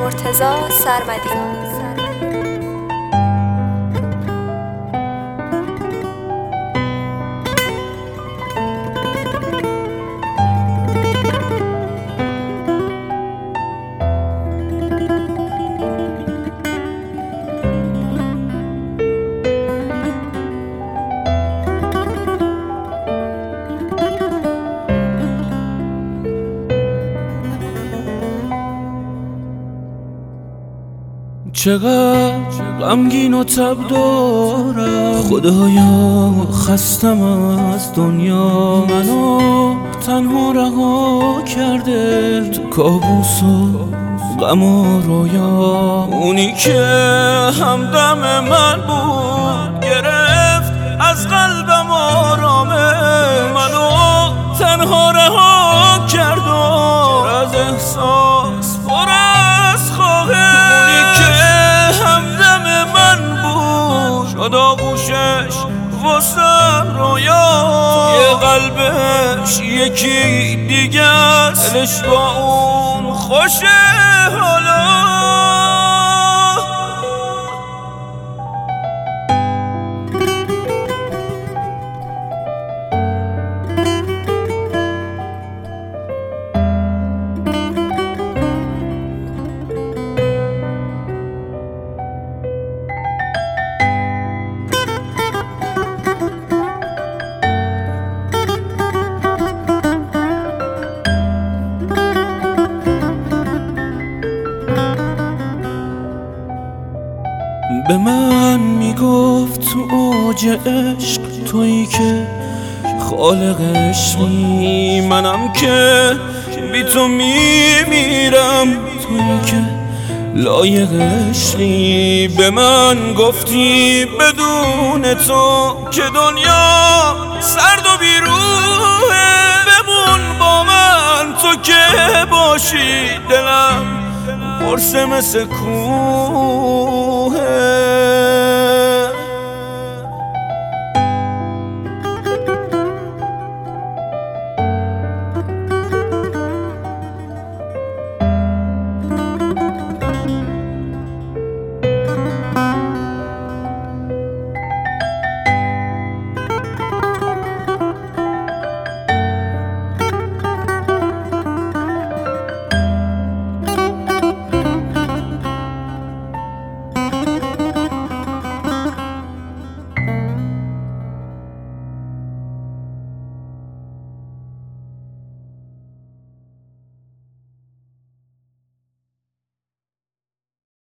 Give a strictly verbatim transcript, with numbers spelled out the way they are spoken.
مرتضی سرمدی. چقدر غمگین و تب دارم، خدایا خستم از دنیا. منو تنها رها کرده تو کابوس و غم و رویا. اونی که همدم من بود گرفت از قلبم آرامه. منو تنها رها کرد و از احساس پر از خواهش. شد آغوشش واسم رویا. یه قلبش یکی دیگه است، دلش با اون خوشه حالا. به من میگفت تو اوج عشق تویی که خالق عشقی. منم که بی تو میمیرم، تویی که لایق عشقی. به من گفتی بدون تو که دنیا سرد و بیروحه. بمون با من تو که باشی، دلم پرسه مثل کوه.